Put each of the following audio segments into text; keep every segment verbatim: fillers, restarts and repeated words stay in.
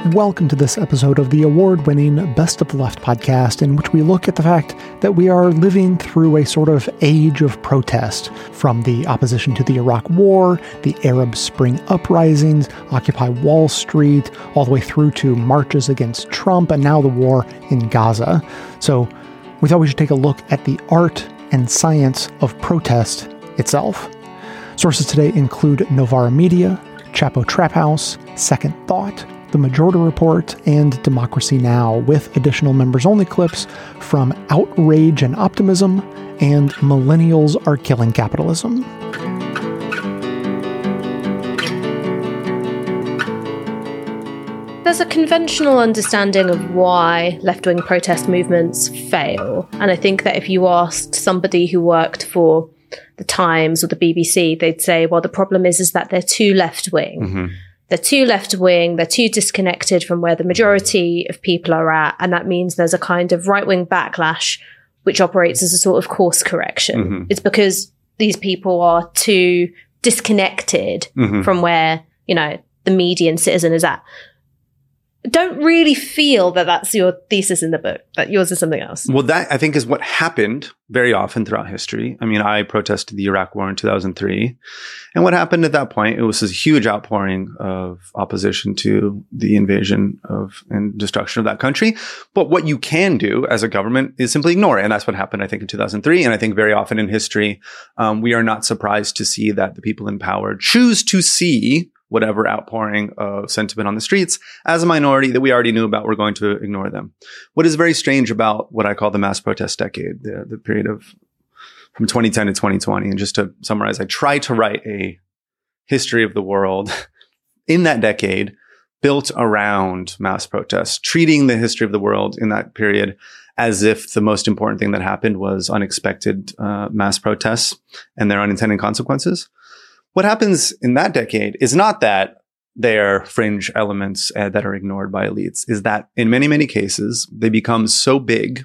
Welcome to this episode of the award-winning Best of the Left podcast, in which we look at the fact that we are living through a sort of age of protest, from the opposition to the Iraq War, the Arab Spring uprisings, Occupy Wall Street, all the way through to marches against Trump, and now the war in Gaza. So we thought we should take a look at the art and science of protest itself. Sources today include Novara Media, Chapo Trap House, Second Thought, The Majority Report, and Democracy Now!, with additional members-only clips from Outrage and Optimism and Millennials Are Killing Capitalism. There's a conventional understanding of why left-wing protest movements fail. And I think that if you asked somebody who worked for the Times or the B B C, they'd say, well, the problem is, is that they're too left-wing. Mm-hmm. They're too left-wing, they're too disconnected from where the majority of people are at, and that means there's a kind of right-wing backlash which operates as a sort of course correction. Mm-hmm. It's because these people are too disconnected mm-hmm. from where, you know, the median citizen is at. Don't really feel that that's your thesis in the book, that yours is something else. Well, that, I think, is what happened very often throughout history. I mean, I protested the Iraq War in two thousand three. And what happened at that point, it was this huge outpouring of opposition to the invasion of and destruction of that country. But what you can do as a government is simply ignore it. And that's what happened, I think, in two thousand three. And I think very often in history, um, we are not surprised to see that the people in power choose to see whatever outpouring of sentiment on the streets as a minority that we already knew about. We're going to ignore them. What is very strange about what I call the mass protest decade, the, the period of from twenty ten to twenty twenty, and just to summarize, I try to write a history of the world in that decade built around mass protests, treating the history of the world in that period as if the most important thing that happened was unexpected uh, mass protests and their unintended consequences. What happens in that decade is not that they are fringe elements uh, that are ignored by elites, is that in many, many cases, they become so big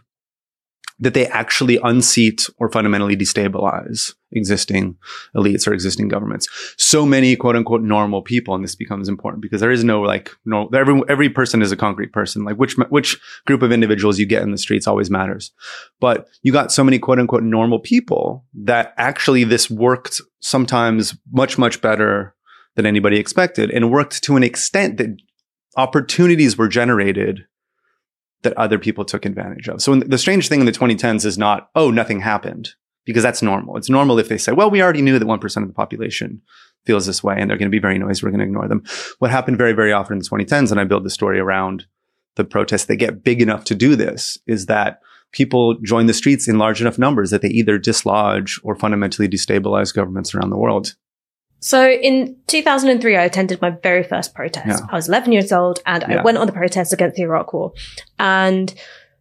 that they actually unseat or fundamentally destabilize existing elites or existing governments. So many quote unquote normal people, and this becomes important because there is no like, no, every, every person is a concrete person. Like which, which group of individuals you get in the streets always matters. But you got so many quote unquote normal people that actually this worked sometimes much, much better than anybody expected, and worked to an extent that opportunities were generated that other people took advantage of. So the strange thing in the twenty tens is not, oh, nothing happened, because that's normal. It's normal if they say, well, we already knew that one percent of the population feels this way and they're going to be very noisy. We're going to ignore them. What happened very, very often in the twenty tens, and I build the story around the protests that get big enough to do this, is that people join the streets in large enough numbers that they either dislodge or fundamentally destabilize governments around the world. So in two thousand three, I attended my very first protest. Yeah. I was eleven years old and yeah. I went on the protest against the Iraq War. And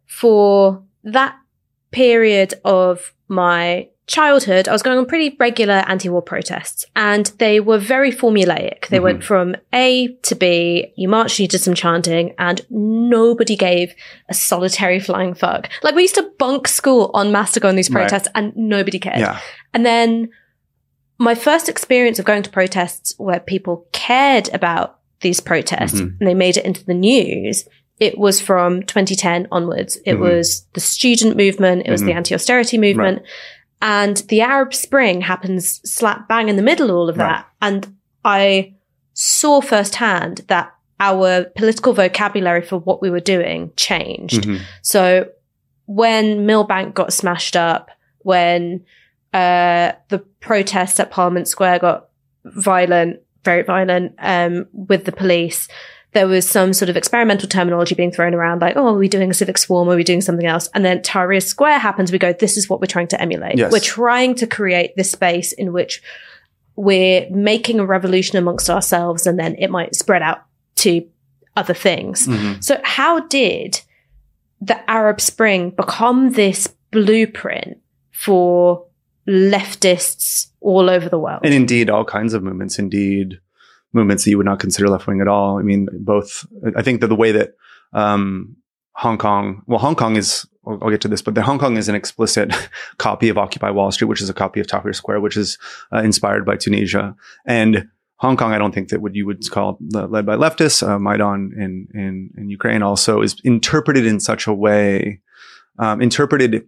for that period of my childhood, I was going on pretty regular anti-war protests, and they were very formulaic. They mm-hmm. went from A to B, you marched, you did some chanting, and nobody gave a solitary flying fuck. Like, we used to bunk school en masse to go on these protests, right. and nobody cared. Yeah. And then my first experience of going to protests where people cared about these protests mm-hmm. and they made it into the news, it was from twenty ten onwards. It mm-hmm. was the student movement. It was mm-hmm. the anti-austerity movement. Right. And the Arab Spring happens slap bang in the middle of all of that. Right. And I saw firsthand that our political vocabulary for what we were doing changed. Mm-hmm. So when Millbank got smashed up, when uh, the protests at Parliament Square got violent, very violent, um, with the police, there was some sort of experimental terminology being thrown around, like, oh, are we doing a civic swarm? Are we doing something else? And then Tahrir Square happens. We go, this is what we're trying to emulate. Yes. We're trying to create this space in which we're making a revolution amongst ourselves, and then it might spread out to other things. Mm-hmm. So how did the Arab Spring become this blueprint for leftists all over the world? And indeed, all kinds of movements, indeed, movements that you would not consider left-wing at all. I mean, both, I think that the way that um, Hong Kong, well, Hong Kong is, I'll, I'll get to this, but the Hong Kong is an explicit copy of Occupy Wall Street, which is a copy of Tahrir Square, which is uh, inspired by Tunisia. And Hong Kong, I don't think that what you would call led by leftists. Uh, Maidan in, in, in Ukraine also is interpreted in such a way, um, interpreted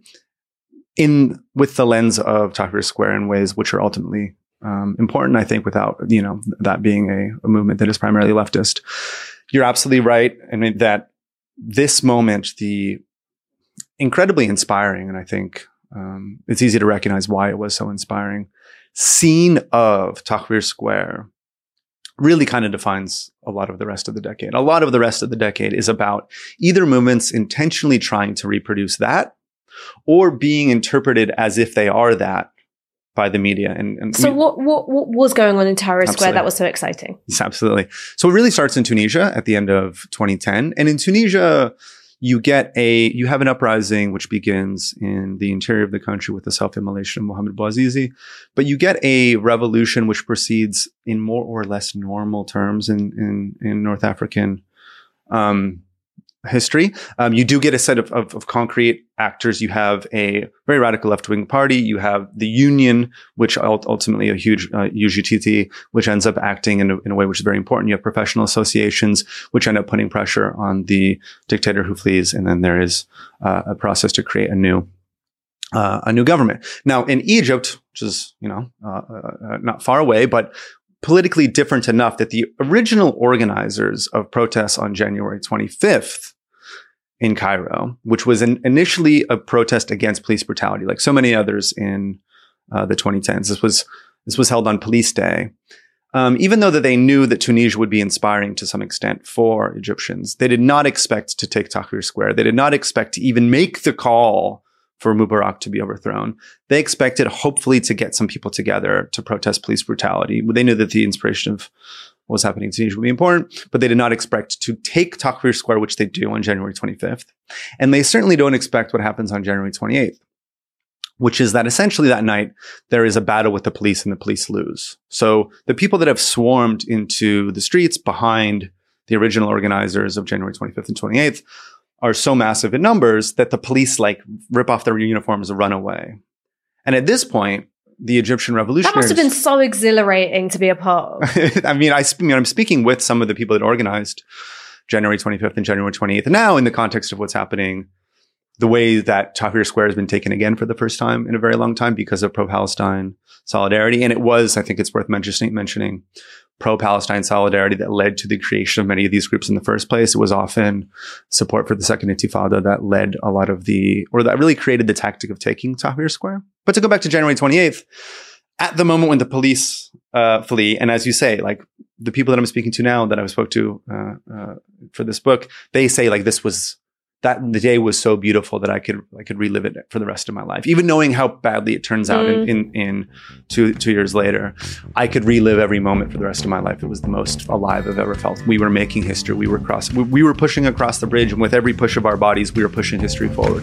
in with the lens of Tahrir Square in ways which are ultimately um, important, I think, without, you know, that being a, a movement that is primarily leftist. You're absolutely right. I mean, that this moment, the incredibly inspiring, and I think um, it's easy to recognize why it was so inspiring, scene of Tahrir Square really kind of defines a lot of the rest of the decade. A lot of the rest of the decade is about either movements intentionally trying to reproduce that or being interpreted as if they are that by the media. And, and so we, what, what what was going on in Tahrir absolutely. Square that was so exciting? Yes, absolutely. So it really starts in Tunisia at the end of twenty ten. And in Tunisia, you get a, you have an uprising which begins in the interior of the country with the self-immolation of Mohamed Bouazizi. But you get a revolution which proceeds in more or less normal terms in, in, in North African um, history. Um, you do get a set of, of, of concrete actors. You have a very radical left-wing party. You have the Union, which ultimately a huge uh, U G T T, which ends up acting in a, in a way which is very important. You have professional associations, which end up putting pressure on the dictator who flees. And then there is uh, a process to create a new uh, a new government. Now, in Egypt, which is, you know, uh, uh, not far away, but politically different enough that the original organizers of protests on January twenty-fifth in Cairo, which was an, initially a protest against police brutality, like so many others in uh, the twenty tens. This was this was held on Police Day. Um, even though that they knew that Tunisia would be inspiring to some extent for Egyptians, they did not expect to take Tahrir Square. They did not expect to even make the call for Mubarak to be overthrown. They expected, hopefully, to get some people together to protest police brutality. They knew that the inspiration of what was happening in Tunisia would be important, but they did not expect to take Tahrir Square, which they do on January twenty-fifth. And they certainly don't expect what happens on January twenty-eighth, which is that essentially that night, there is a battle with the police and the police lose. So the people that have swarmed into the streets behind the original organizers of January twenty-fifth and twenty-eighth are so massive in numbers that the police like rip off their uniforms and run away. And at this point, the Egyptian revolutionaries... That must have been so exhilarating to be a part of. I mean, I, I mean, I'm speaking with some of the people that organized January twenty-fifth and January twenty-eighth. And now in the context of what's happening, the way that Tahrir Square has been taken again for the first time in a very long time because of pro-Palestine solidarity. And it was, I think it's worth mentioning, mentioning pro-Palestine solidarity that led to the creation of many of these groups in the first place. It was often support for the Second Intifada that led a lot of the, or that really created the tactic of taking Tahrir Square. But to go back to January twenty-eighth, at the moment when the police uh, flee, and as you say, like the people that I'm speaking to now that I spoke to uh, uh, for this book, they say like this was, that the day was so beautiful that I could I could relive it for the rest of my life. Even knowing how badly it turns out mm. in, in, in two two years later, I could relive every moment for the rest of my life. It was the most alive I've ever felt. We were making history. We were cross. We, we were pushing across the bridge, and with every push of our bodies, we were pushing history forward.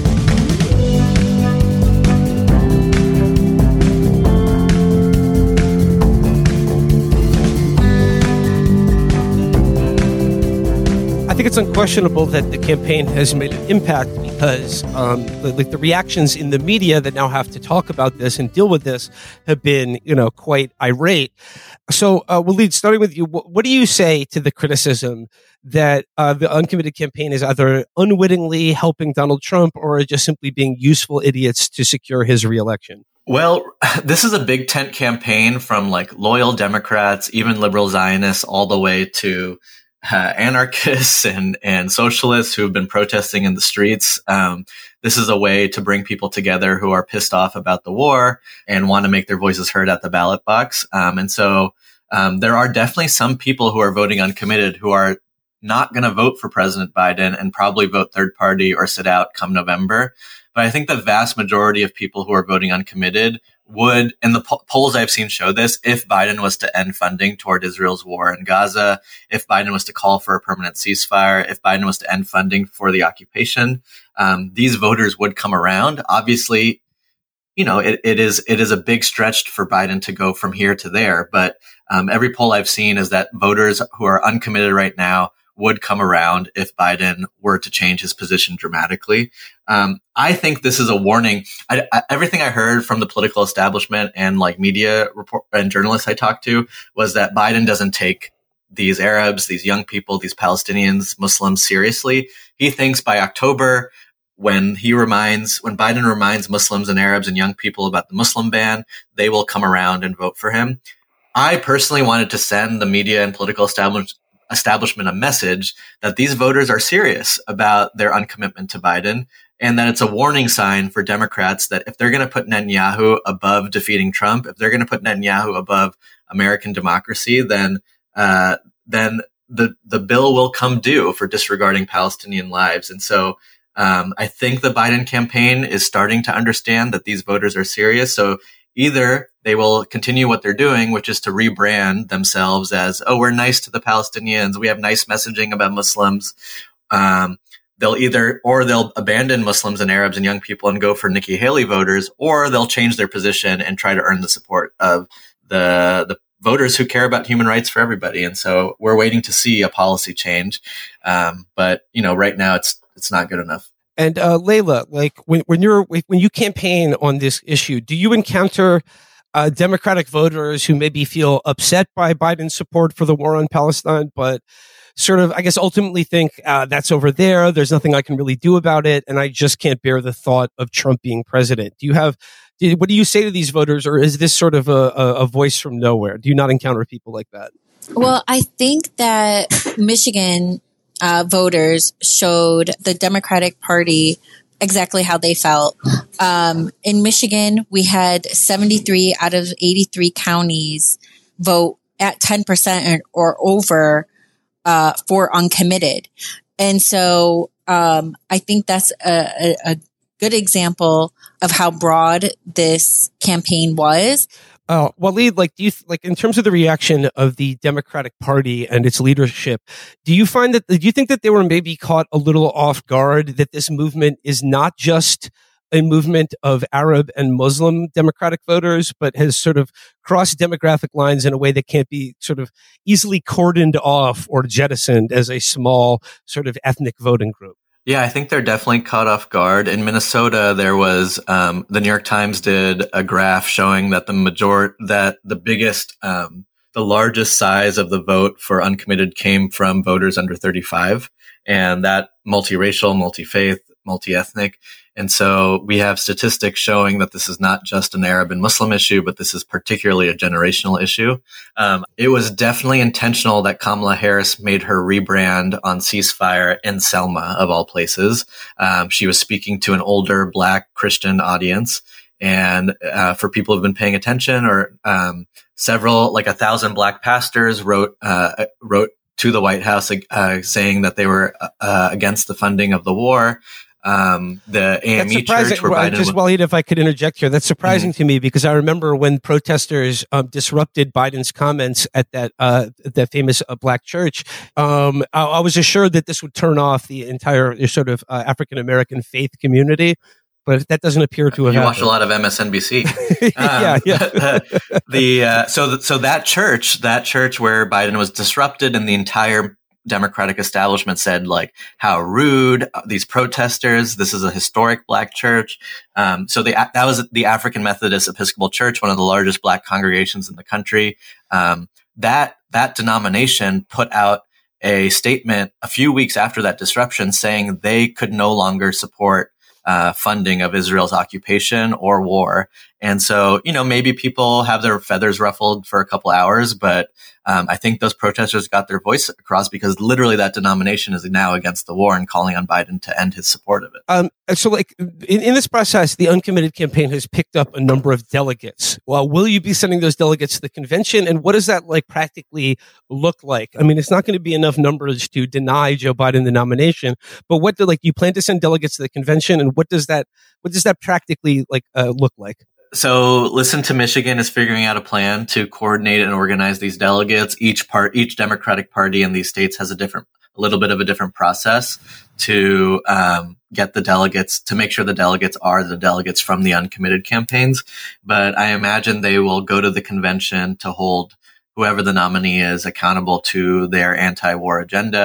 I think it's unquestionable that the campaign has made an impact because um, the, like the reactions in the media that now have to talk about this and deal with this have been, you know, quite irate. So, uh, Walid, starting with you, what, what do you say to the criticism that uh, the Uncommitted campaign is either unwittingly helping Donald Trump or just simply being useful idiots to secure his reelection? Well, this is a big tent campaign from like loyal Democrats, even liberal Zionists, all the way to Uh, anarchists and, and socialists who have been protesting in the streets. Um, this is a way to bring people together who are pissed off about the war and want to make their voices heard at the ballot box. Um, and so um, there are definitely some people who are voting uncommitted who are not going to vote for President Biden and probably vote third party or sit out come November. But I think the vast majority of people who are voting uncommitted would, and the po- polls I've seen show this, if Biden was to end funding toward Israel's war in Gaza, if Biden was to call for a permanent ceasefire, if Biden was to end funding for the occupation, um, these voters would come around. Obviously, you know, it, it is it is a big stretch for Biden to go from here to there. But um, every poll I've seen is that voters who are uncommitted right now would come around if Biden were to change his position dramatically. Um, I think this is a warning. I, I, everything I heard from the political establishment and like media report and journalists I talked to was that Biden doesn't take these Arabs, these young people, these Palestinians, Muslims seriously. He thinks by October, when he reminds, when Biden reminds Muslims and Arabs and young people about the Muslim ban, they will come around and vote for him. I personally wanted to send the media and political establishment establishment a message that these voters are serious about their uncommitment to Biden, and that it's a warning sign for Democrats that if they're going to put Netanyahu above defeating Trump, if they're going to put Netanyahu above American democracy, then uh, then the the bill will come due for disregarding Palestinian lives. And so um, I think the Biden campaign is starting to understand that these voters are serious. So either they will continue what they're doing, which is to rebrand themselves as, oh, we're nice to the Palestinians, we have nice messaging about Muslims. Um, they'll either, or they'll abandon Muslims and Arabs and young people and go for Nikki Haley voters, or they'll change their position and try to earn the support of the, the voters who care about human rights for everybody. And so we're waiting to see a policy change. Um, but, you know, right now it's, it's not good enough. And uh, Layla, like when, when you're when you campaign on this issue, do you encounter uh, Democratic voters who maybe feel upset by Biden's support for the war on Palestine, but sort of, I guess, ultimately think uh, that's over there. There's nothing I can really do about it, and I just can't bear the thought of Trump being president. Do you have? Do, what do you say to these voters, or is this sort of a, a, a voice from nowhere? Do you not encounter people like that? Well, I think that Michigan uh, voters showed the Democratic Party exactly how they felt. Um, in Michigan, we had seventy-three out of eighty-three counties vote at ten percent or over uh, for uncommitted. And so um, I think that's a, a, a good example of how broad this campaign was. Uh, Waleed, like, do you th- like in terms of the reaction of the Democratic Party and its leadership? Do you find that? Do you think that they were maybe caught a little off guard that this movement is not just a movement of Arab and Muslim Democratic voters, but has sort of crossed demographic lines in a way that can't be sort of easily cordoned off or jettisoned as a small sort of ethnic voting group? Yeah, I think they're definitely caught off guard. In Minnesota, there was um, the New York Times did a graph showing that the major that the biggest, um, the largest size of the vote for uncommitted came from voters under thirty-five, and that multiracial, multi-faith, multi-ethnic. And so we have statistics showing that this is not just an Arab and Muslim issue, but this is particularly a generational issue. Um, it was definitely intentional that Kamala Harris made her rebrand on Ceasefire in Selma, of all places. Um, she was speaking to an older Black Christian audience. And uh, for people who've been paying attention, or um, several, like a thousand Black pastors wrote uh, wrote to the White House uh, saying that they were uh, against the funding of the war. Um, the A M E church where well, Biden just Waleed, if I could interject here, that's surprising mm-hmm. to me, because I remember when protesters um, disrupted Biden's comments at that uh, that famous uh, Black church. Um, I, I was assured that this would turn off the entire sort of uh, African American faith community, but that doesn't appear to have. You happened. watch a lot of M S N B C. um, yeah, yeah. the uh, so th- so that church, that church where Biden was disrupted, and the entire Democratic establishment said, like, how rude, these protesters, this is a historic Black church. Um, so the, that was the African Methodist Episcopal Church, one of the largest Black congregations in the country. Um, that, that denomination put out a statement a few weeks after that disruption saying they could no longer support uh, funding of Israel's occupation or war. And so, you know, maybe people have their feathers ruffled for a couple hours, but um, I think those protesters got their voice across because literally that denomination is now against the war and calling on Biden to end his support of it. Um, so, like, in, in this process, the Uncommitted campaign has picked up a number of delegates. Well, will you be sending those delegates to the convention? And what does that, like, practically look like? I mean, it's not going to be enough numbers to deny Joe Biden the nomination, but what do, like, you plan to send delegates to the convention, and what does that, what does that practically, like, uh, look like? So Listen to Michigan is figuring out a plan to coordinate and organize these delegates. Each part, each Democratic Party in these states has a different, a little bit of a different process to um, get the delegates, to make sure the delegates are the delegates from the uncommitted campaigns. But I imagine they will go to the convention to hold whoever the nominee is accountable to their anti-war agenda.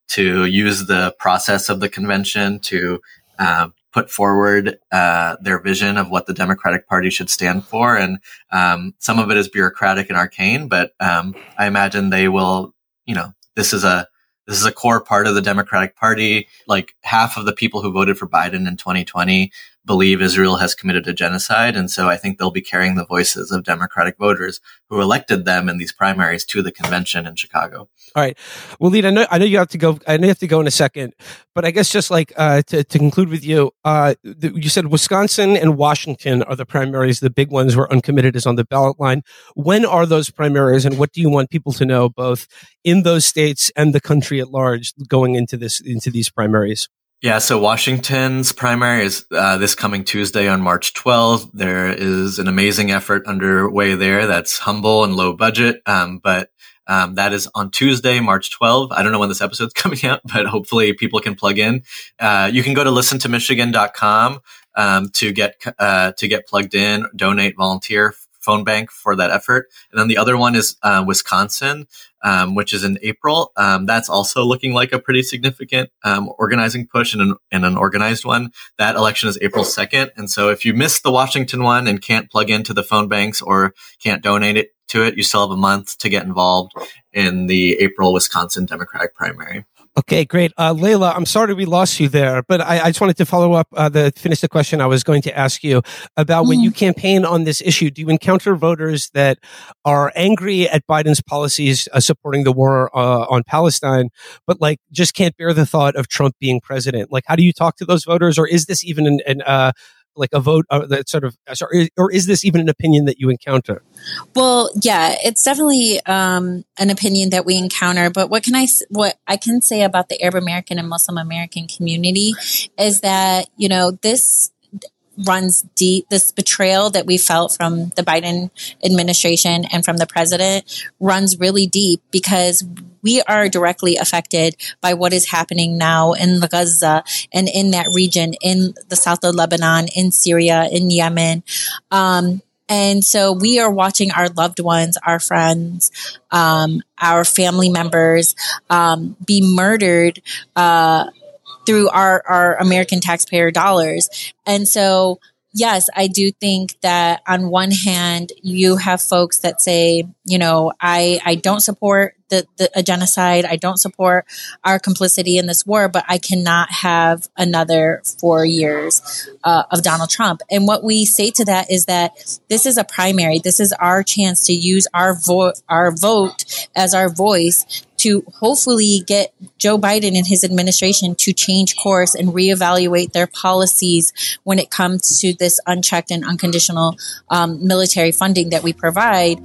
to use the process of the convention to uh, put forward uh, their vision of what the Democratic Party should stand for. And um, some of it is bureaucratic and arcane, but um, I imagine they will, you know, this is a this is a core part of the Democratic Party. Like half of the people who voted for Biden in twenty twenty believe Israel has committed a genocide. And so I think they'll be carrying the voices of Democratic voters who elected them in these primaries to the convention in Chicago. All right. Well, Lead, I know, I know you have to go. I know you have to go in a second, but I guess just like uh, to, to conclude with you, uh, the, you said Wisconsin and Washington are the primaries, the big ones where uncommitted is on the ballot line. When are those primaries, and what do you want people to know, both in those states and the country at large, going into this into these primaries? Yeah, so Washington's primary is uh, this coming Tuesday on March twelfth. There is an amazing effort underway there that's humble and low budget, um, but um, that is on Tuesday, March twelfth. I don't know when this episode's coming out, but hopefully people can plug in. Uh, you can go to listen to michigan dot com um, to get uh, to get plugged in, donate, volunteer, phone bank for that effort. And then the other one is uh, Wisconsin, um, which is in April. Um, that's also looking like a pretty significant um, organizing push and an, and an organized one. That election is April second. And so if you missed the Washington one and can't plug into the phone banks or can't donate it to it, you still have a month to get involved in the April Wisconsin Democratic primary. Okay, great. Uh, Layla, I'm sorry we lost you there, but I, I just wanted to follow up, uh, the finish the question I was going to ask you about when you campaign on this issue. Do you encounter voters that are angry at Biden's policies uh, supporting the war uh, on Palestine, but like just can't bear the thought of Trump being president? Like, how do you talk to those voters, or is this even an, an uh, like a vote uh, that sort of, sorry, or is this even an opinion that you encounter? Well, yeah, it's definitely um, an opinion that we encounter. But what can I, what I can say about the Arab American and Muslim American community is that, you know, this runs deep. This betrayal that we felt from the Biden administration and from the president runs really deep, because we are directly affected by what is happening now in Gaza and in that region, in the south of Lebanon, in Syria, in Yemen. Um, and so we are watching our loved ones, our friends, um, our family members um, be murdered uh, through our, our American taxpayer dollars. And so, yes, I do think that on one hand, you have folks that say, you know, I, I don't support the, the a genocide. I don't support our complicity in this war, but I cannot have another four years uh, of Donald Trump. And what we say to that is that this is a primary. This is our chance to use our vote, our vote as our voice to hopefully get Joe Biden and his administration to change course and reevaluate their policies when it comes to this unchecked and unconditional um, military funding that we provide.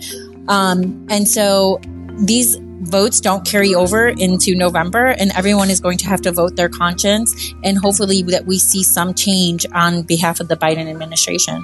Um, and so these votes don't carry over into November, and everyone is going to have to vote their conscience, and hopefully that we see some change on behalf of the Biden administration.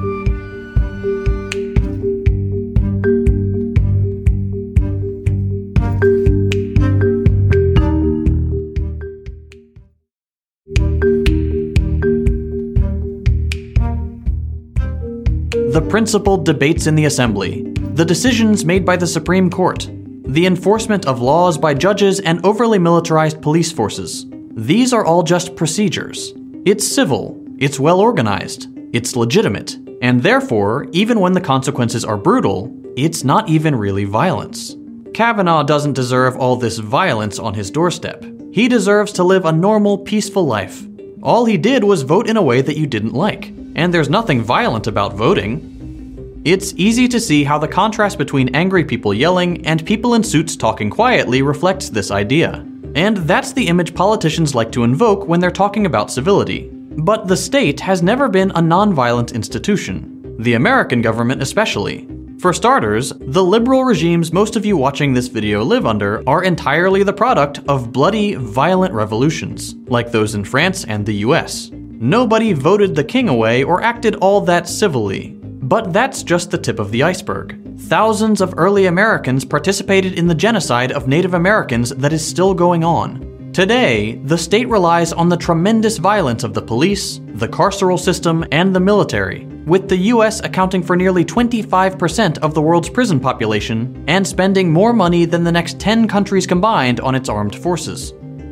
The principled debates in the Assembly, the decisions made by the Supreme Court, the enforcement of laws by judges and overly militarized police forces. These are all just procedures. It's civil, it's well organized, it's legitimate, and therefore, even when the consequences are brutal, it's not even really violence. Kavanaugh doesn't deserve all this violence on his doorstep. He deserves to live a normal, peaceful life. All he did was vote in a way that you didn't like, and there's nothing violent about voting. It's easy to see how the contrast between angry people yelling and people in suits talking quietly reflects this idea. And that's the image politicians like to invoke when they're talking about civility. But the state has never been a nonviolent institution, the American government especially. For starters, the liberal regimes most of you watching this video live under are entirely the product of bloody, violent revolutions, like those in France and the U S. Nobody voted the king away or acted all that civilly. But that's just the tip of the iceberg. Thousands of early Americans participated in the genocide of Native Americans that is still going on. Today, the state relies on the tremendous violence of the police, the carceral system, and the military, with the U S accounting for nearly twenty-five percent of the world's prison population and spending more money than the next ten countries combined on its armed forces.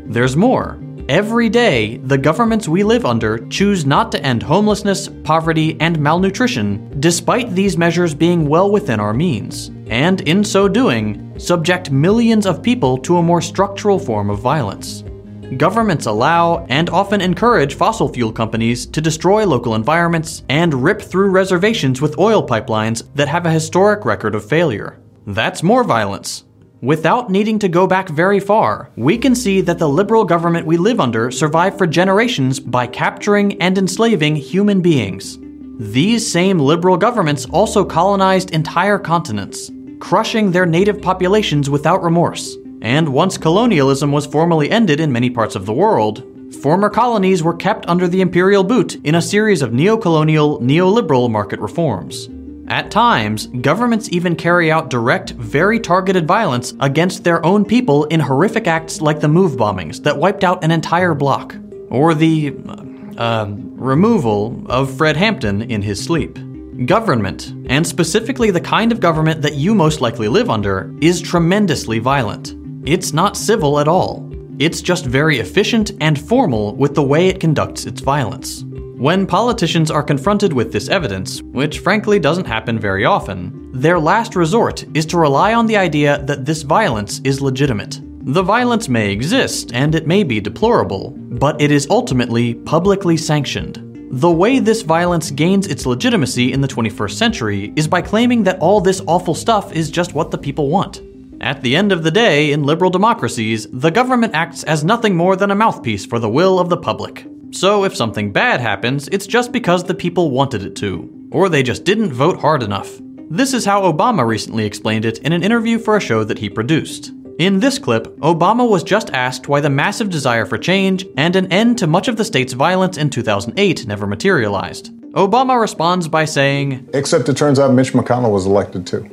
There's more. Every day, the governments we live under choose not to end homelessness, poverty, and malnutrition, despite these measures being well within our means, and in so doing, subject millions of people to a more structural form of violence. Governments allow and often encourage fossil fuel companies to destroy local environments and rip through reservations with oil pipelines that have a historic record of failure. That's more violence. Without needing to go back very far, we can see that the liberal government we live under survived for generations by capturing and enslaving human beings. These same liberal governments also colonized entire continents, crushing their native populations without remorse. And once colonialism was formally ended in many parts of the world, former colonies were kept under the imperial boot in a series of neo-colonial, neoliberal market reforms. At times, governments even carry out direct, very targeted violence against their own people in horrific acts like the MOVE bombings that wiped out an entire block, or the uh, removal of Fred Hampton in his sleep. Government, and specifically the kind of government that you most likely live under, is tremendously violent. It's not civil at all. It's just very efficient and formal with the way it conducts its violence. When politicians are confronted with this evidence, which frankly doesn't happen very often, their last resort is to rely on the idea that this violence is legitimate. The violence may exist, and it may be deplorable, but it is ultimately publicly sanctioned. The way this violence gains its legitimacy in the twenty-first century is by claiming that all this awful stuff is just what the people want. At the end of the day, in liberal democracies, the government acts as nothing more than a mouthpiece for the will of the public. So if something bad happens, it's just because the people wanted it to, or they just didn't vote hard enough. This is how Obama recently explained it in an interview for a show that he produced. In this clip, Obama was just asked why the massive desire for change and an end to much of the state's violence in two thousand eight never materialized. Obama responds by saying, "Except it turns out Mitch McConnell was elected too."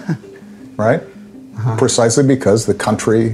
Right? Uh-huh. Precisely because the country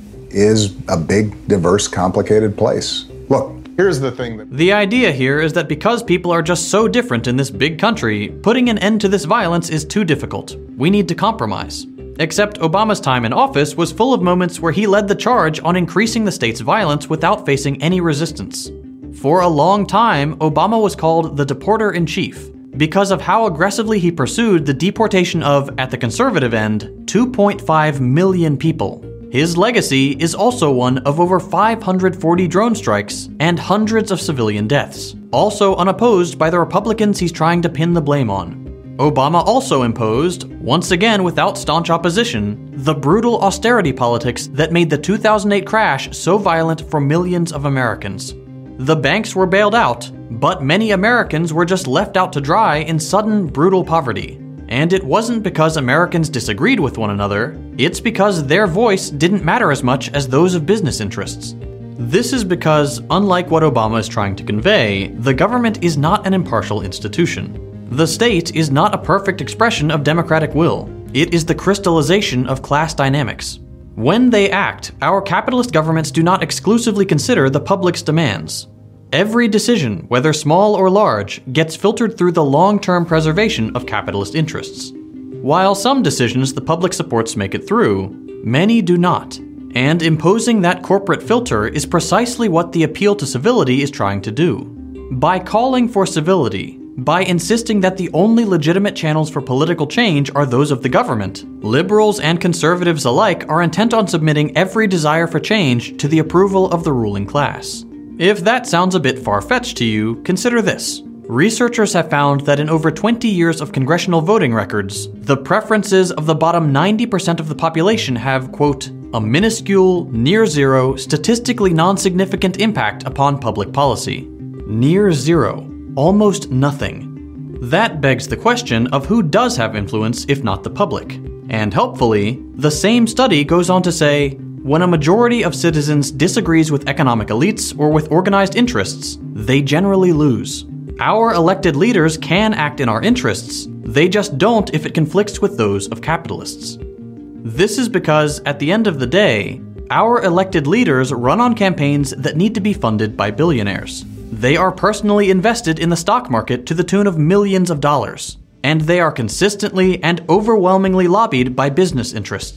is a big, diverse, complicated place. Look, here's the thing. That- the idea here is that because people are just so different in this big country, putting an end to this violence is too difficult. We need to compromise. Except Obama's time in office was full of moments where he led the charge on increasing the state's violence without facing any resistance. For a long time, Obama was called the deporter-in-chief because of how aggressively he pursued the deportation of, at the conservative end, two point five million people. His legacy is also one of over five hundred forty drone strikes and hundreds of civilian deaths, also unopposed by the Republicans he's trying to pin the blame on. Obama also imposed, once again without staunch opposition, the brutal austerity politics that made the two thousand eight crash so violent for millions of Americans. The banks were bailed out, but many Americans were just left out to dry in sudden, brutal poverty. And it wasn't because Americans disagreed with one another, it's because their voice didn't matter as much as those of business interests. This is because, unlike what Obama is trying to convey, the government is not an impartial institution. The state is not a perfect expression of democratic will. It is the crystallization of class dynamics. When they act, our capitalist governments do not exclusively consider the public's demands. Every decision, whether small or large, gets filtered through the long-term preservation of capitalist interests. While some decisions the public supports make it through, many do not. And imposing that corporate filter is precisely what the appeal to civility is trying to do. By calling for civility, by insisting that the only legitimate channels for political change are those of the government, liberals and conservatives alike are intent on submitting every desire for change to the approval of the ruling class. If that sounds a bit far-fetched to you, consider this. Researchers have found that in over twenty years of congressional voting records, the preferences of the bottom ninety percent of the population have, quote, a minuscule, near-zero, statistically non-significant impact upon public policy. Near zero. Almost nothing. That begs the question of who does have influence if not the public. And helpfully, the same study goes on to say, when a majority of citizens disagrees with economic elites or with organized interests, they generally lose. Our elected leaders can act in our interests, they just don't if it conflicts with those of capitalists. This is because, at the end of the day, our elected leaders run on campaigns that need to be funded by billionaires. They are personally invested in the stock market to the tune of millions of dollars, and they are consistently and overwhelmingly lobbied by business interests.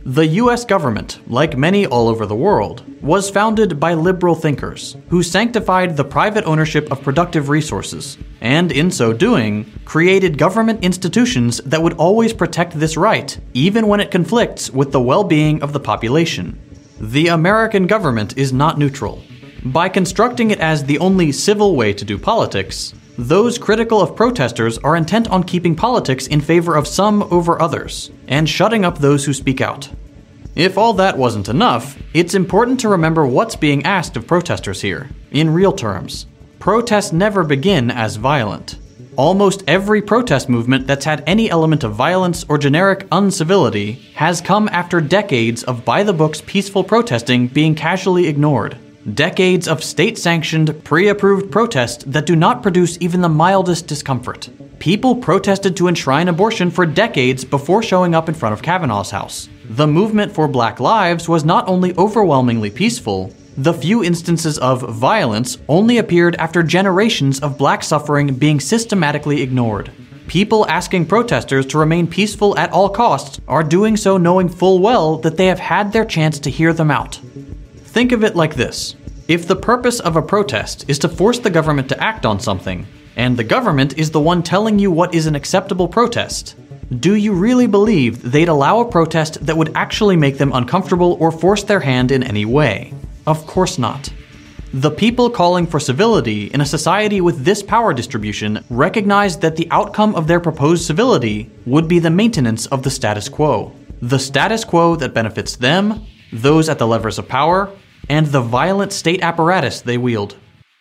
The U S government, like many all over the world, was founded by liberal thinkers who sanctified the private ownership of productive resources, and in so doing, created government institutions that would always protect this right, even when it conflicts with the well-being of the population. The American government is not neutral. By constructing it as the only civil way to do politics, those critical of protesters are intent on keeping politics in favor of some over others, and shutting up those who speak out. If all that wasn't enough, it's important to remember what's being asked of protesters here, in real terms. Protests never begin as violent. Almost every protest movement that's had any element of violence or generic uncivility has come after decades of by-the-books peaceful protesting being casually ignored. Decades of state-sanctioned, pre-approved protests that do not produce even the mildest discomfort. People protested to enshrine abortion for decades before showing up in front of Kavanaugh's house. The movement for Black Lives was not only overwhelmingly peaceful, the few instances of violence only appeared after generations of black suffering being systematically ignored. People asking protesters to remain peaceful at all costs are doing so knowing full well that they have had their chance to hear them out. Think of it like this. If the purpose of a protest is to force the government to act on something, and the government is the one telling you what is an acceptable protest, do you really believe they'd allow a protest that would actually make them uncomfortable or force their hand in any way? Of course not. The people calling for civility in a society with this power distribution recognize that the outcome of their proposed civility would be the maintenance of the status quo. The status quo that benefits them, those at the levers of power, and the violent state apparatus they wield.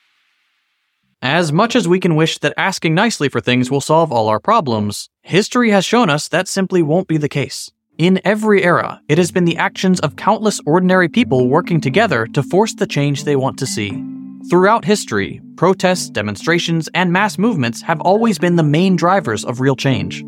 As much as we can wish that asking nicely for things will solve all our problems, history has shown us that simply won't be the case. In every era, it has been the actions of countless ordinary people working together to force the change they want to see. Throughout history, protests, demonstrations, and mass movements have always been the main drivers of real change.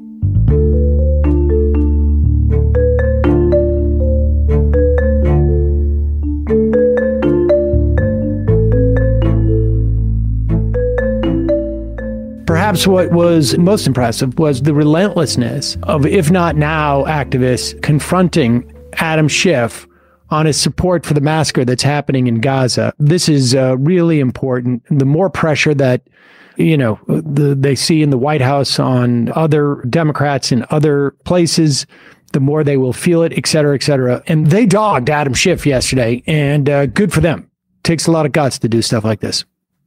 Perhaps what was most impressive was the relentlessness of, if not now, activists confronting Adam Schiff on his support for the massacre that's happening in Gaza. This is uh, really important. The more pressure that, you know, the, they see in the White House on other Democrats in other places, the more they will feel it, et cetera, et cetera. And they dogged Adam Schiff yesterday, and uh, good for them. Takes a lot of guts to do stuff like this.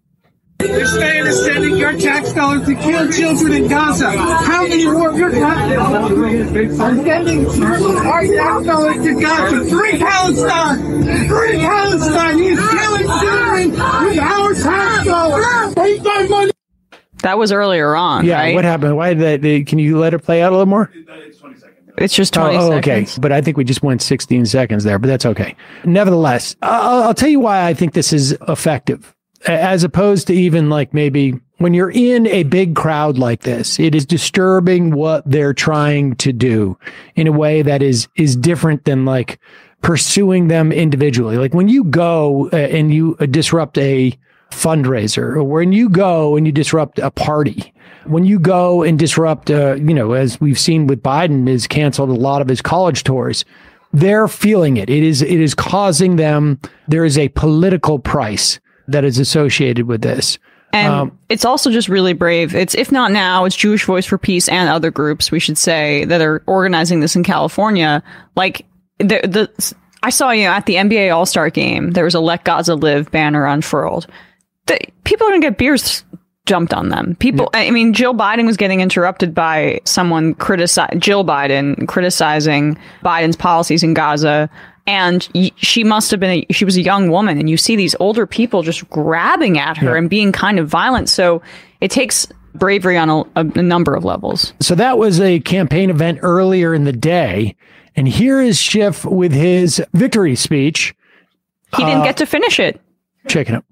This man is sending your tax dollars to kill children in Gaza. How many more of your tax dollars are sending our tax dollars to Gaza? Free Palestine! Free Palestine! He's killing children with our tax dollars! Take my money! That was earlier on, yeah, right? What happened? Why did that? Can you let it play out a little more? It's twenty seconds. It's just twenty oh, seconds. Okay, but I think we just went sixteen seconds there, but that's okay. Nevertheless, I'll, I'll tell you why I think this is effective. As opposed to even like maybe when you're in a big crowd like this, it is disturbing what they're trying to do in a way that is is different than like pursuing them individually. Like when you go uh, and you uh, disrupt a fundraiser, or when you go and you disrupt a party, when you go and disrupt, uh, you know, as we've seen with Biden, has canceled a lot of his college tours. They're feeling it. It is it is causing them. There is a political price that is associated with this. And um, it's also just really brave. It's, if not now, it's Jewish Voice for Peace and other groups, we should say, that are organizing this in California. Like, the, the I saw, you know, at the N B A All-Star game, there was a Let Gaza Live banner unfurled. The, people are going to get beers dumped on them. People, yeah. I mean, Jill Biden was getting interrupted by someone criticize Jill Biden criticizing Biden's policies in Gaza. And she must have been, a, she was a young woman, and you see these older people just grabbing at her yeah. and being kind of violent. So it takes bravery on a, a, a number of levels. So that was a campaign event earlier in the day. And here is Schiff with his victory speech. He didn't uh, get to finish it. Check it out.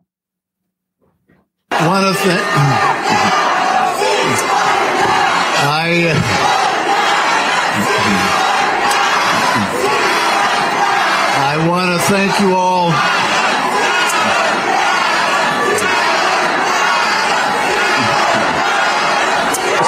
One of the, I, uh, I want to thank you all.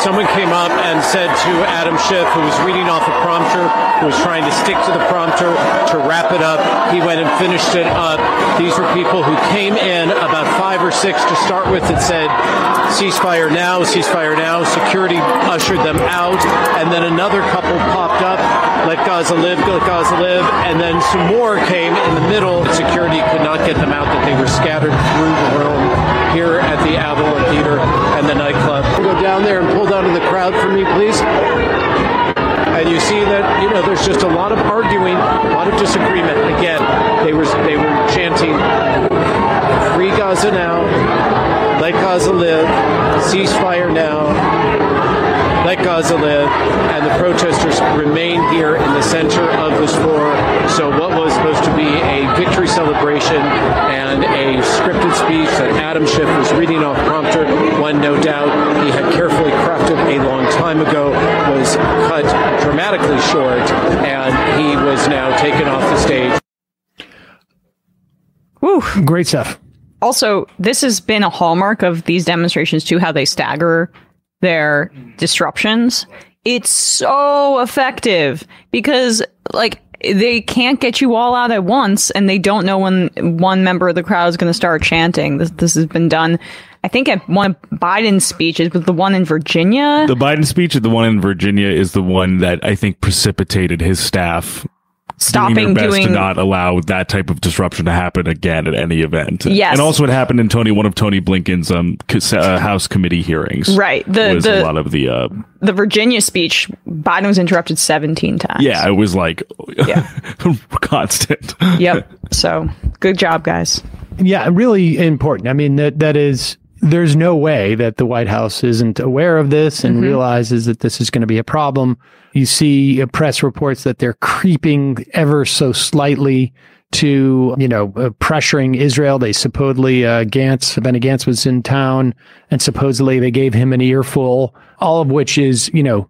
someone came up and said to Adam Schiff, who was reading off a prompter, who was trying to stick to the prompter to wrap it up, he went and finished it up. These were people who came in, about five or six to start with, that said, ceasefire now, ceasefire now. Security ushered them out, and then another couple popped up, let Gaza live, let Gaza live, and then some more came in the middle. Security could not get them out, that they were scattered through the room here at the Avalon Theater and the nightclub. Go down there and pull down in the crowd for me, please. And you see that, you know, there's just a lot of arguing, a lot of disagreement. Again, they were they were chanting, "Free Gaza now, let Gaza live, ceasefire now, let Gaza live," and the protesters remain here in the center of this floor. So what was supposed to be a victory celebration and a scripted speech that Adam Schiff was reading off prompter, one no doubt he had carefully crafted a long time ago, was cut dramatically short, and he was now taken off the stage. Woo. Great stuff. Also, this has been a hallmark of these demonstrations too, how they stagger their disruptions. It's so effective because, like, they can't get you all out at once, and they don't know when one member of the crowd is going to start chanting. This, this has been done, I think, at one of Biden's speeches, was the one in Virginia. The Biden speech, the one in Virginia, is the one that I think precipitated his staff stopping doing their best doing to not allow that type of disruption to happen again at any event. Yes. And also what happened in Tony, one of Tony Blinken's um, uh, House committee hearings. Right. The, was the, a lot of the... Uh, the Virginia speech, Biden was interrupted seventeen times. Yeah, it was like yeah. constant. Yep. So good job, guys. Yeah, really important. I mean, that that is... There's no way that the White House isn't aware of this and mm-hmm. realizes that this is going to be a problem. You see uh, press reports that they're creeping ever so slightly to, you know, uh, pressuring Israel. They supposedly, uh, Gantz, Benny Gantz was in town, and supposedly they gave him an earful, all of which is, you know,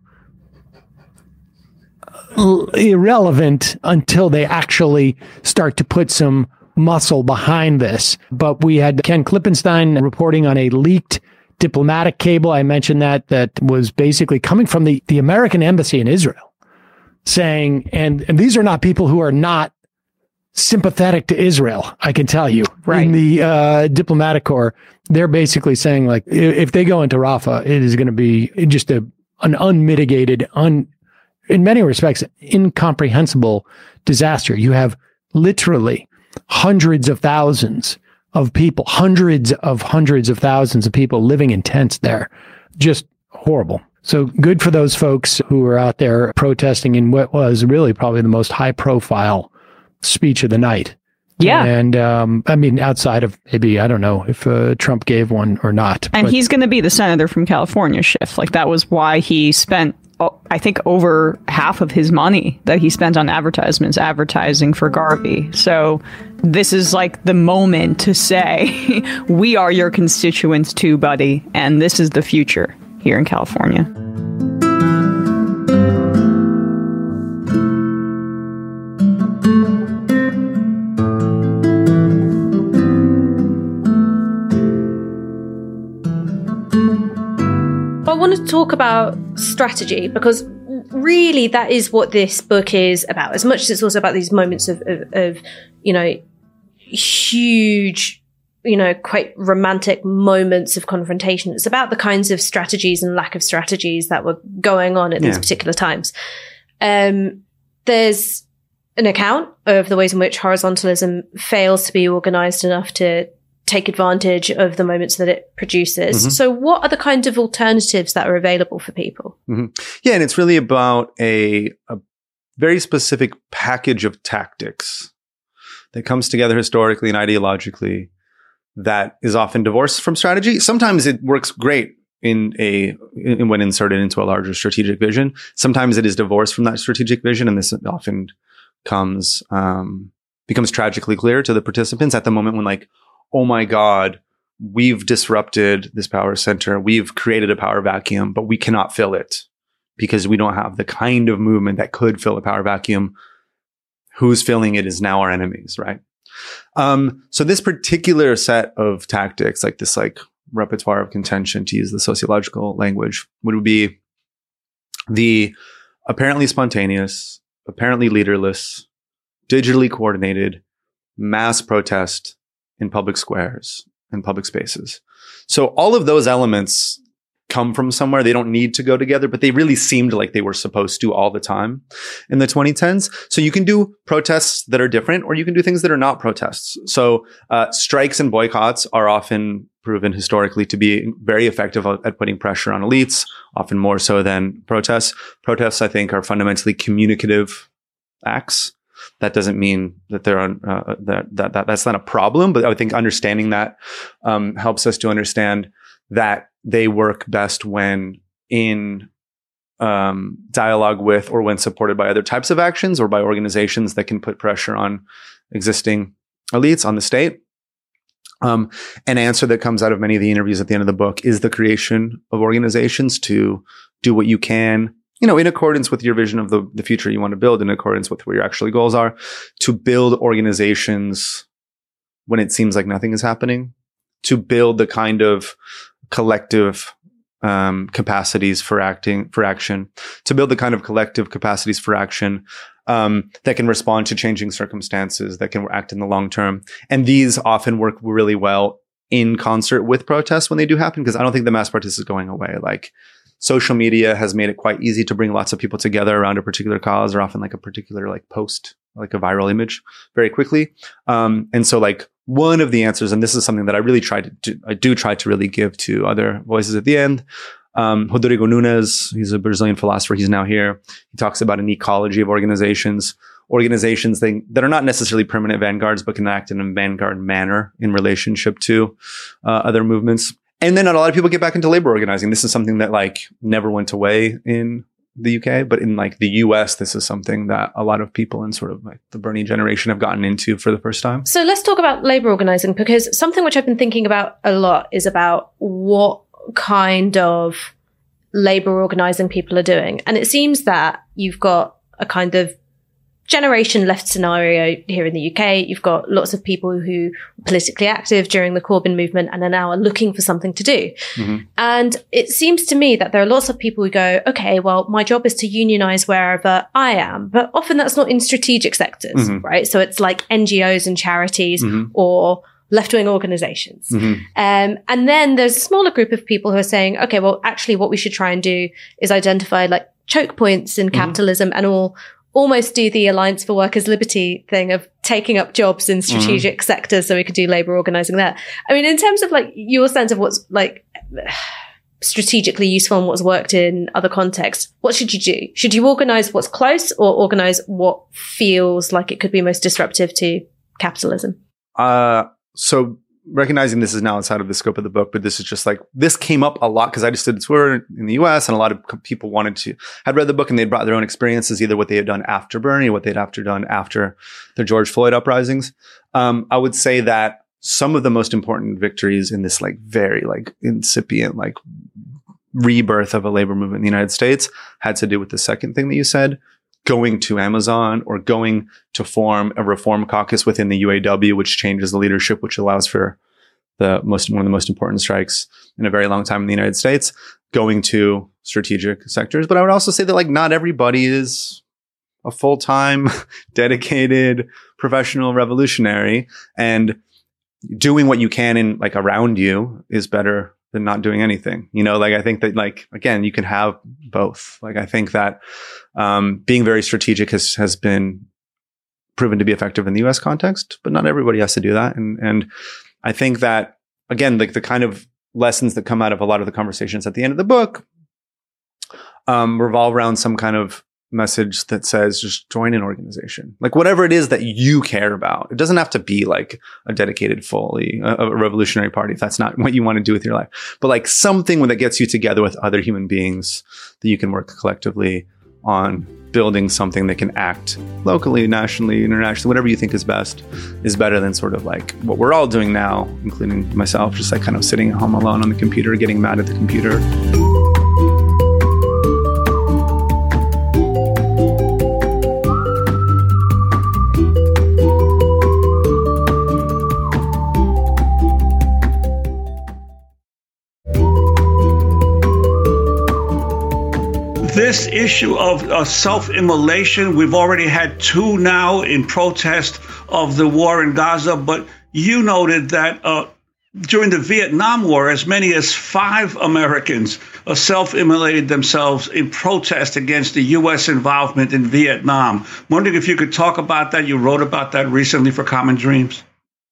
irrelevant until they actually start to put some muscle behind this. But we had Ken Klippenstein reporting on a leaked diplomatic cable. I mentioned that, that was basically coming from the, the American embassy in Israel, saying, and, and these are not people who are not sympathetic to Israel, I can tell you. Right. In the uh, diplomatic corps, they're basically saying, like, if they go into Rafah, it is going to be just a an unmitigated, un, in many respects, incomprehensible disaster. You have literally hundreds of thousands of people, hundreds of hundreds of thousands of people living in tents there. Just horrible. So good for those folks who are out there protesting in what was really probably the most high profile speech of the night. Yeah. And um, I mean, outside of maybe, I don't know if uh, Trump gave one or not. And but- he's going to be the senator from California, Schiff. Like, that was why he spent, I think, over half of his money that he spent on advertisements advertising for Garvey. So this is like the moment to say, we are your constituents too, buddy. And this is the future here in California. I want to talk about strategy, because really that is what this book is about. As much as it's also about these moments of, of, of you know, huge, you know, quite romantic moments of confrontation. It's about the kinds of strategies and lack of strategies that were going on at yeah. these particular times. Um, there's an account of the ways in which horizontalism fails to be organized enough to take advantage of the moments that it produces. Mm-hmm. So what are the kinds of alternatives that are available for people? Mm-hmm. Yeah, and it's really about a, a very specific package of tactics that comes together historically and ideologically that is often divorced from strategy. Sometimes it works great in a in, when inserted into a larger strategic vision. Sometimes it is divorced from that strategic vision, and this often comes um, becomes tragically clear to the participants at the moment when, like, oh my God, we've disrupted this power center. We've created a power vacuum, but we cannot fill it because we don't have the kind of movement that could fill a power vacuum. Who's filling it is now our enemies, right? Um, so this particular set of tactics, like this, like repertoire of contention, to use the sociological language, would be the apparently spontaneous, apparently leaderless, digitally coordinated mass protest in public squares and public spaces. So all of those elements come from somewhere. They don't need to go together, but they really seemed like they were supposed to all the time in the twenty tens. So you can do protests that are different, or you can do things that are not protests. So uh, strikes and boycotts are often proven historically to be very effective at putting pressure on elites, often more so than protests. Protests, I think, are fundamentally communicative acts. That doesn't mean that they're on, uh, that, that that that's not a problem, but I think understanding that um, helps us to understand that they work best when in um, dialogue with or when supported by other types of actions or by organizations that can put pressure on existing elites, on the state. Um, an answer that comes out of many of the interviews at the end of the book is the creation of organizations to do what you can, you know, in accordance with your vision of the, the future you want to build, in accordance with what your actual goals are, to build organizations when it seems like nothing is happening, to build the kind of collective um, capacities for acting, for action, to build the kind of collective capacities for action um, that can respond to changing circumstances, that can act in the long term. And these often work really well in concert with protests when they do happen, because I don't think the mass protest is going away. Like, social media has made it quite easy to bring lots of people together around a particular cause, or often like a particular like post, like a viral image, very quickly. Um, and so like one of the answers, and this is something that I really try to do, I do try to really give to other voices at the end. Um, Rodrigo Nunes, he's a Brazilian philosopher. He's now here. He talks about an ecology of organizations, organizations that, that are not necessarily permanent vanguards, but can act in a vanguard manner in relationship to uh, other movements. And then a lot of people get back into labor organizing. This is something that like never went away in the U K, but in like the U S, this is something that a lot of people in sort of like the Bernie generation have gotten into for the first time. So let's talk about labor organizing, because something which I've been thinking about a lot is about what kind of labor organizing people are doing. And it seems that you've got a kind of generation left scenario here in the U K. You've got lots of people who were politically active during the Corbyn movement and are now looking for something to do. Mm-hmm. And it seems to me that there are lots of people who go, okay, well, my job is to unionize wherever I am. But often that's not in strategic sectors, mm-hmm. right? So it's like N G Os and charities mm-hmm. or left-wing organizations. Mm-hmm. Um, and then there's a smaller group of people who are saying, okay, well, actually what we should try and do is identify like choke points in mm-hmm. capitalism and all, almost do the Alliance for Workers' Liberty thing of taking up jobs in strategic mm-hmm. sectors so we could do labor organizing there. I mean, in terms of like your sense of what's like strategically useful and what's worked in other contexts, what should you do? Should you organize what's close or organize what feels like it could be most disruptive to capitalism? Uh, so recognizing this is now outside of the scope of the book, but this is just like, this came up a lot because I just did a tour in the U S and a lot of people wanted to, had read the book and they'd brought their own experiences, either what they had done after Bernie or what they'd after done after the George Floyd uprisings. Um, I would say that some of the most important victories in this like very like incipient, like rebirth of a labor movement in the United States had to do with the second thing that you said, going to Amazon or going to form a reform caucus within the U A W, which changes the leadership, which allows for the most, one of the most important strikes in a very long time in the United States, going to strategic sectors. But I would also say that like not everybody is a full-time, dedicated, professional revolutionary, and doing what you can in like around you is better than not doing anything. You know, like I think that like, again, you can have both. Like I think that um, being very strategic has, has been proven to be effective in the U S context, but not everybody has to do that. And, and I think that, again, like the kind of lessons that come out of a lot of the conversations at the end of the book um, revolve around some kind of message that says just join an organization, like whatever it is that you care about. It doesn't have to be like a dedicated fully a, a revolutionary party if that's not what you want to do with your life, but like something that gets you together with other human beings that you can work collectively on building something that can act locally, nationally, internationally, whatever you think is best is better than sort of like what we're all doing now, including myself, just like kind of sitting at home alone on the computer, getting mad at the computer. this issue of uh, self-immolation, we've already had two now in protest of the war in Gaza, but you noted that uh, during the Vietnam War, as many as five Americans uh, self-immolated themselves in protest against the U S involvement in Vietnam. I'm wondering if you could talk about that. You wrote about that recently for Common Dreams.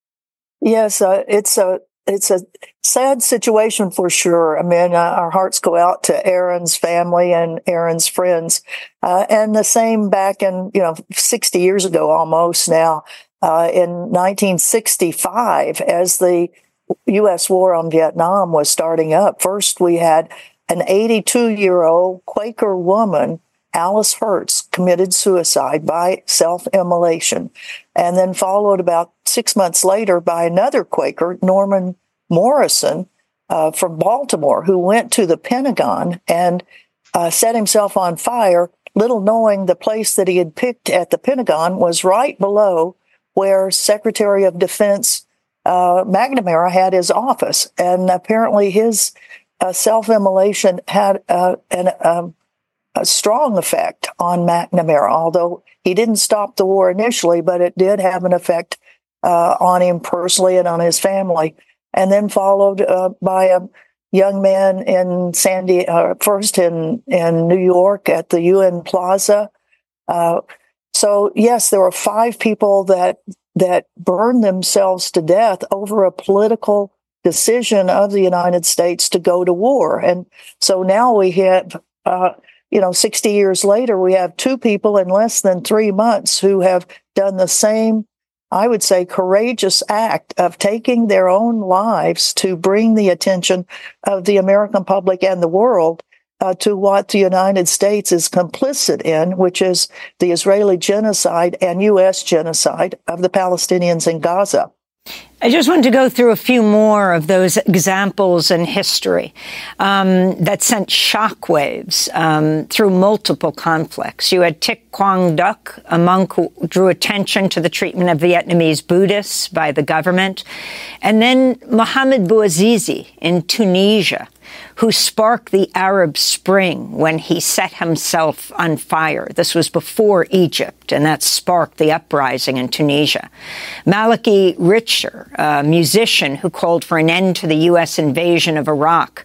Yes, uh, it's a it's a sad situation for sure. I mean, uh, our hearts go out to Aaron's family and Aaron's friends, uh, and the same back in you know sixty years ago almost now uh, in nineteen sixty-five as the U S war on Vietnam was starting up. First, we had an eighty-two-year-old Quaker woman, Alice Hertz, committed suicide by self-immolation, and then followed about six months later by another Quaker, Norman Morrison, uh, from Baltimore, who went to the Pentagon and uh, set himself on fire, little knowing the place that he had picked at the Pentagon was right below where Secretary of Defense uh, McNamara had his office. And apparently his uh, self-immolation had uh, an, um, a strong effect on McNamara, although he didn't stop the war initially, but it did have an effect uh, on him personally and on his family. And then followed uh, by a young man in San Diego, uh, first in, in New York at the U N Plaza. Uh, so yes, there were five people that that burned themselves to death over a political decision of the United States to go to war. And so now we have, uh, you know, sixty years later, we have two people in less than three months who have done the same, I would say, courageous act of taking their own lives to bring the attention of the American public and the world uh, to what the United States is complicit in, which is the Israeli genocide and U S genocide of the Palestinians in Gaza. I just wanted to go through a few more of those examples in history um, that sent shockwaves um, through multiple conflicts. You had Thich Quang Duc, a monk who drew attention to the treatment of Vietnamese Buddhists by the government. And then Mohamed Bouazizi in Tunisia, who sparked the Arab Spring when he set himself on fire. This was before Egypt, and that sparked the uprising in Tunisia. Maliki Richter, a musician who called for an end to the U S invasion of Iraq.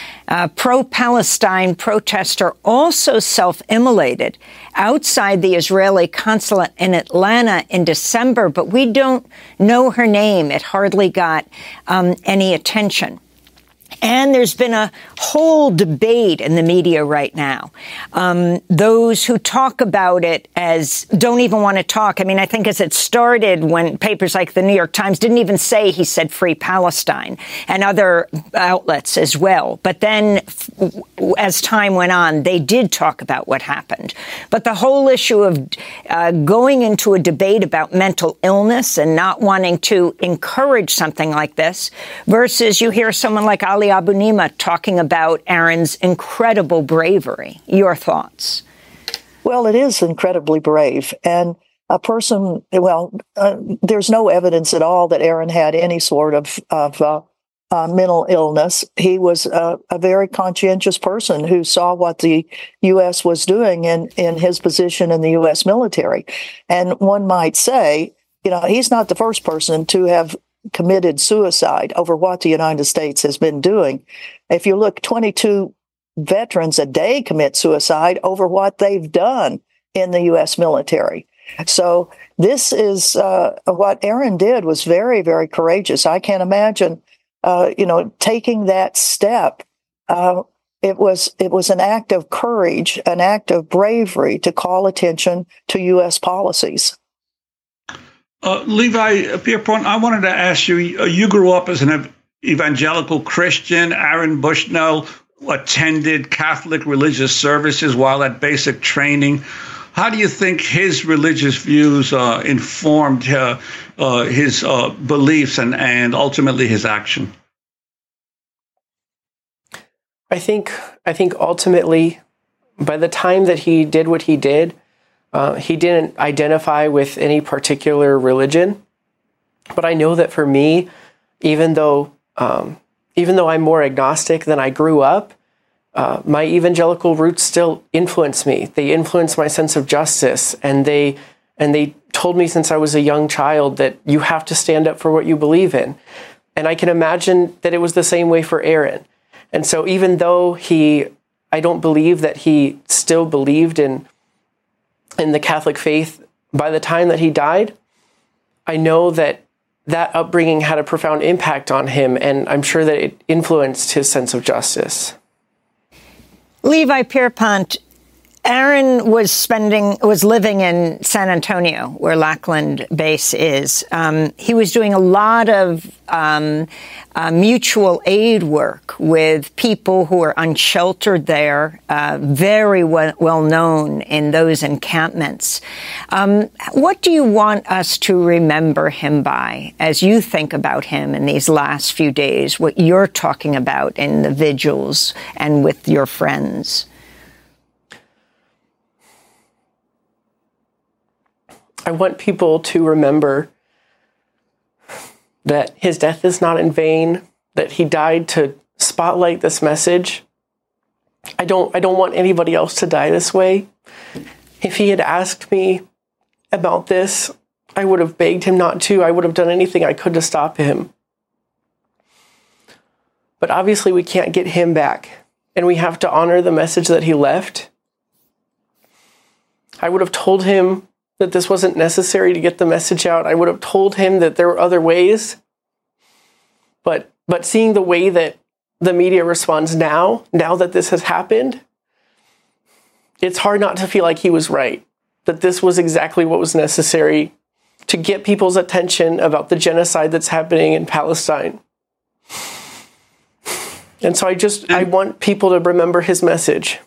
A pro-Palestine protester also self-immolated outside the Israeli consulate in Atlanta in December, but we don't know her name. It hardly got um, any attention. And there's been a whole debate in the media right now. Um, those who talk about it as don't even want to talk. I mean, I think as it started when papers like the New York Times didn't even say he said free Palestine, and other outlets as well. But then as time went on, they did talk about what happened. But the whole issue of uh, going into a debate about mental illness and not wanting to encourage something like this versus you hear someone like Ali Abu Nima talking about Aaron's incredible bravery. Your thoughts? Well, it is incredibly brave. And a person, well, uh, there's no evidence at all that Aaron had any sort of, of uh, uh, mental illness. He was a, a very conscientious person who saw what the U S was doing in, in his position in the U S military. And one might say, you know, he's not the first person to have committed suicide over what the United States has been doing. If you look, twenty-two veterans a day commit suicide over what they've done in the U S military. So this is uh, what Aaron did was very, very courageous. I can't imagine, uh, you know, taking that step. Uh, it was it was an act of courage, an act of bravery to call attention to U S policies. Uh, Levi Pierpont, I wanted to ask you, you grew up as an evangelical Christian. Aaron Bushnell attended Catholic religious services while at basic training. How do you think his religious views uh, informed uh, uh, his uh, beliefs and, and ultimately his action? I think, I think ultimately, by the time that he did what he did, Uh, he didn't identify with any particular religion, but I know that for me, even though um, even though I'm more agnostic than I grew up, uh, my evangelical roots still influence me. They influence my sense of justice, and they and they told me since I was a young child that you have to stand up for what you believe in. And I can imagine that it was the same way for Aaron. And so even though he, I don't believe that he still believed in in the Catholic faith by the time that he died, I know that that upbringing had a profound impact on him, and I'm sure that it influenced his sense of justice. Levi Pierpont, Aaron was spending, was living in San Antonio, where Lackland Base is. Um, he was doing a lot of um, uh, mutual aid work with people who are unsheltered there, uh, very well, well known in those encampments. Um, what do you want us to remember him by as you think about him in these last few days, what you're talking about in the vigils and with your friends? I want people to remember that his death is not in vain, that he died to spotlight this message. I don't I don't want anybody else to die this way. If he had asked me about this, I would have begged him not to. I would have done anything I could to stop him. But obviously we can't get him back, and we have to honor the message that he left. I would have told him that this wasn't necessary to get the message out. I would have told him that there were other ways. But but seeing the way that the media responds now, now that this has happened, it's hard not to feel like he was right, that this was exactly what was necessary to get people's attention about the genocide that's happening in Palestine. And so I just, I want people to remember his message.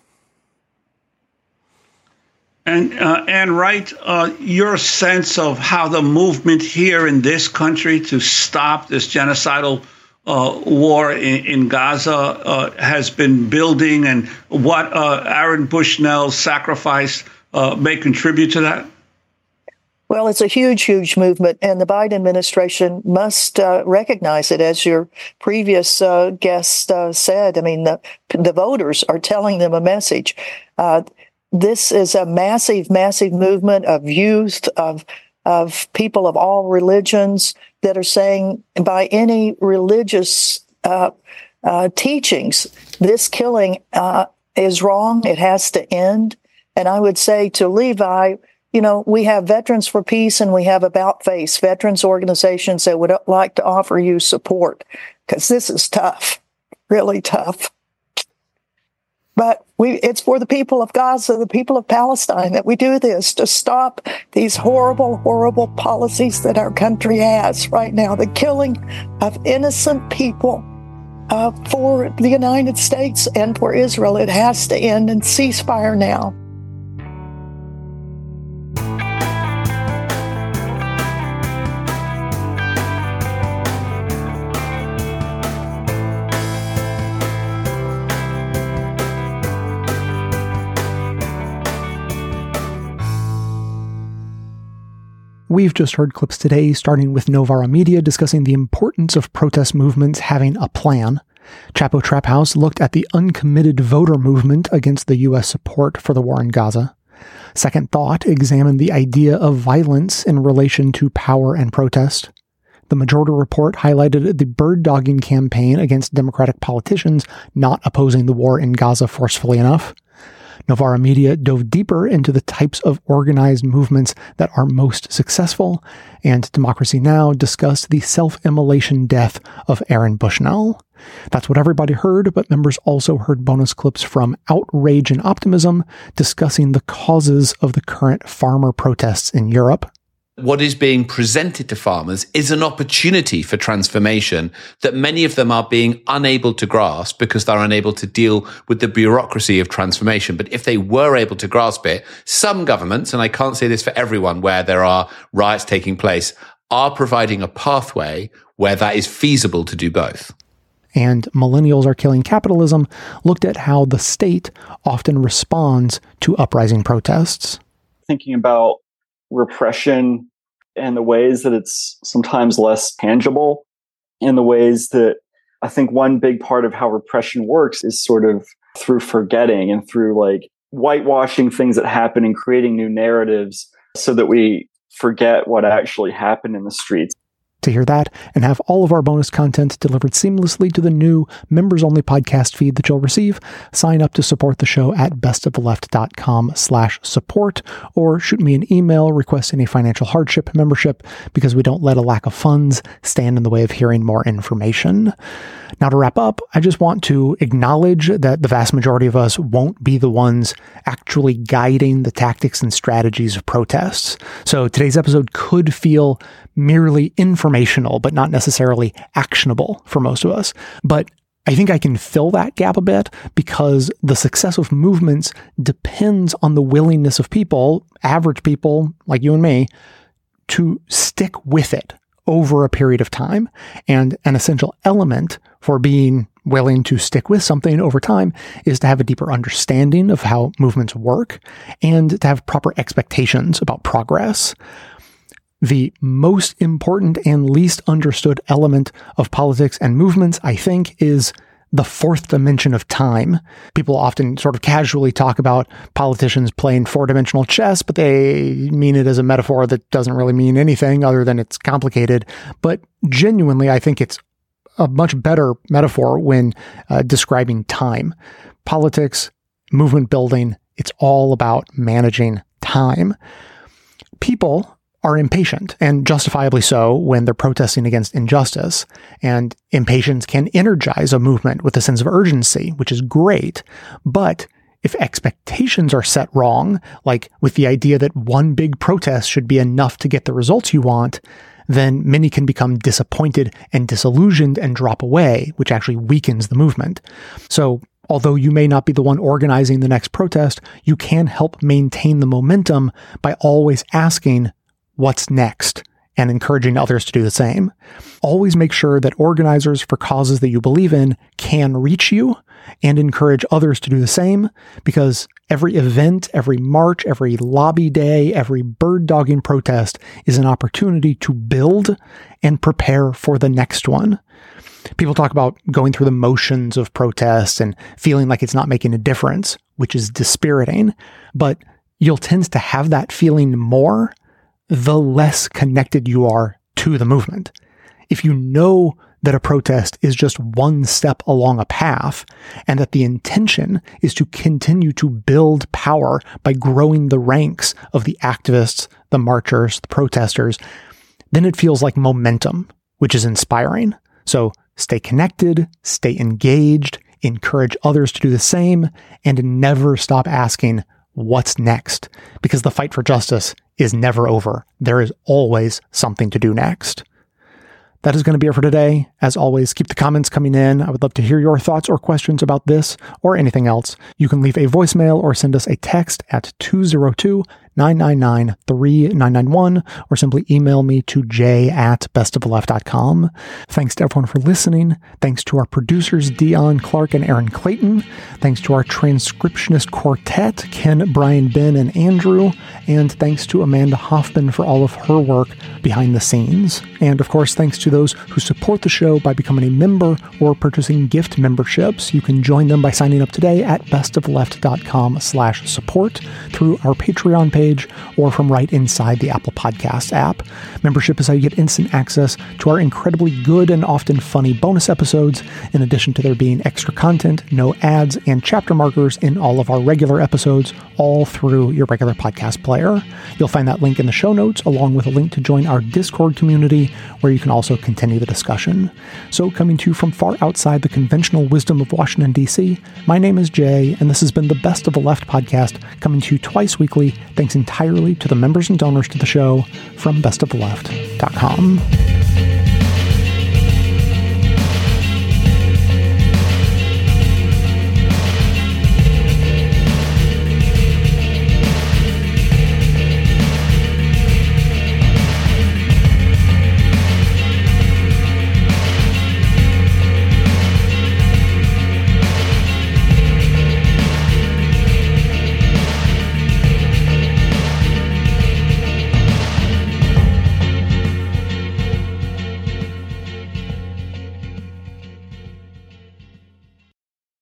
And uh, Ann Wright, uh, your sense of how the movement here in this country to stop this genocidal uh, war in, in Gaza uh, has been building, and what uh, Aaron Bushnell's sacrifice uh, may contribute to that? Well, it's a huge, huge movement, and the Biden administration must uh, recognize it, as your previous uh, guest uh, said. I mean, the, the voters are telling them a message. Uh, This is a massive, massive movement of youth, of of people of all religions that are saying, by any religious uh, uh, teachings, this killing uh, is wrong. It has to end. And I would say to Levi, you know, we have Veterans for Peace and we have About Face, veterans organizations that would like to offer you support, because this is tough, really tough. But we, it's for the people of Gaza, the people of Palestine, that we do this, to stop these horrible, horrible policies that our country has right now, the killing of innocent people uh, for the United States and for Israel. It has to end, and ceasefire now. We've just heard clips today, starting with Novara Media discussing the importance of protest movements having a plan. Chapo Trap House looked at the uncommitted voter movement against the U S support for the war in Gaza. Second Thought examined the idea of violence in relation to power and protest. The Majority Report highlighted the bird-dogging campaign against Democratic politicians not opposing the war in Gaza forcefully enough. Novara Media dove deeper into the types of organized movements that are most successful, and Democracy Now! Discussed the self-immolation death of Aaron Bushnell. That's what everybody heard, but members also heard bonus clips from Outrage and Optimism discussing the causes of the current farmer protests in Europe. What is being presented to farmers is an opportunity for transformation that many of them are being unable to grasp because they're unable to deal with the bureaucracy of transformation. But if they were able to grasp it, some governments, and I can't say this for everyone where there are riots taking place, are providing a pathway where that is feasible to do both. And Millennials Are Killing Capitalism looked at how the state often responds to uprising protests. Thinking about repression and the ways that it's sometimes less tangible, and the ways that I think one big part of how repression works is sort of through forgetting and through like whitewashing things that happen and creating new narratives so that we forget what actually happened in the streets. To hear that and have all of our bonus content delivered seamlessly to the new members-only podcast feed that you'll receive, sign up to support the show at bestoftheleft.com slash support, or shoot me an email requesting a financial hardship membership, because we don't let a lack of funds stand in the way of hearing more information. Now, to wrap up, I just want to acknowledge that the vast majority of us won't be the ones actually guiding the tactics and strategies of protests. So today's episode could feel merely informational, but not necessarily actionable for most of us. But I think I can fill that gap a bit, because the success of movements depends on the willingness of people, average people like you and me, to stick with it over a period of time. And an essential element for being willing to stick with something over time is to have a deeper understanding of how movements work and to have proper expectations about progress. The most important and least understood element of politics and movements, I think, is the fourth dimension of time. People often sort of casually talk about politicians playing four-dimensional chess, but they mean it as a metaphor that doesn't really mean anything other than it's complicated. But genuinely, I think it's a much better metaphor when uh, describing time. Politics, movement building, it's all about managing time. People are impatient, and justifiably so, when they're protesting against injustice. And impatience can energize a movement with a sense of urgency, which is great. But if expectations are set wrong, like with the idea that one big protest should be enough to get the results you want, then many can become disappointed and disillusioned and drop away, which actually weakens the movement. So although you may not be the one organizing the next protest, you can help maintain the momentum by always asking, what's next, and encouraging others to do the same. Always make sure that organizers for causes that you believe in can reach you, and encourage others to do the same, because every event, every march, every lobby day, every bird-dogging protest is an opportunity to build and prepare for the next one. People talk about going through the motions of protests and feeling like it's not making a difference, which is dispiriting, but you'll tend to have that feeling more the less connected you are to the movement. If you know that a protest is just one step along a path, and that the intention is to continue to build power by growing the ranks of the activists, the marchers, the protesters, then it feels like momentum, which is inspiring. So stay connected, stay engaged, encourage others to do the same, and never stop asking, what's next? Because the fight for justice is never over. There is always something to do next. That is going to be it for today. As always, keep the comments coming in. I would love to hear your thoughts or questions about this or anything else. You can leave a voicemail or send us a text at two oh two, nine nine nine, three nine nine one, or simply email me to j at best of the left dot com. Thanks to everyone for listening. Thanks to our producers, Dion Clark and Aaron Clayton. Thanks to our transcriptionist quartet, Ken, Brian, Ben, and Andrew. And thanks to Amanda Hoffman for all of her work behind the scenes. And of course, thanks to those who support the show by becoming a member or purchasing gift memberships. You can join them by signing up today at bestoftheleft.com slash support through our Patreon page or from right inside the Apple Podcasts app. Membership is how you get instant access to our incredibly good and often funny bonus episodes, in addition to there being extra content, no ads, and chapter markers in all of our regular episodes, all through your regular podcast player. You'll find that link in the show notes, along with a link to join our Discord community, where you can also continue the discussion. So, coming to you from far outside the conventional wisdom of Washington, D C, my name is Jay, and this has been the Best of the Left podcast, coming to you twice weekly, thanks entirely to the members and donors to the show from best of the left dot com.